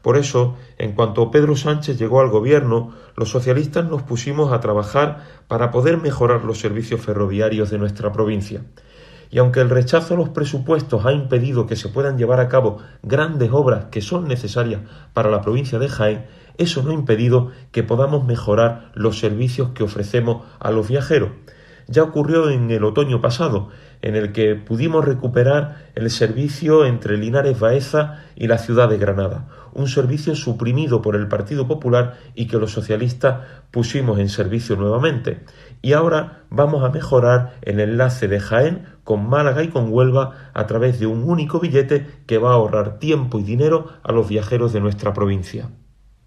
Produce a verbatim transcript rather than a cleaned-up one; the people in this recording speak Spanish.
Por eso, en cuanto Pedro Sánchez llegó al gobierno, los socialistas nos pusimos a trabajar para poder mejorar los servicios ferroviarios de nuestra provincia. Y aunque el rechazo a los presupuestos ha impedido que se puedan llevar a cabo grandes obras que son necesarias para la provincia de Jaén, eso no ha impedido que podamos mejorar los servicios que ofrecemos a los viajeros. Ya ocurrió en el otoño pasado, en el que pudimos recuperar el servicio entre Linares Baeza y la ciudad de Granada, un servicio suprimido por el Partido Popular y que los socialistas pusimos en servicio nuevamente. Y ahora vamos a mejorar el enlace de Jaén con Málaga y con Huelva a través de un único billete que va a ahorrar tiempo y dinero a los viajeros de nuestra provincia.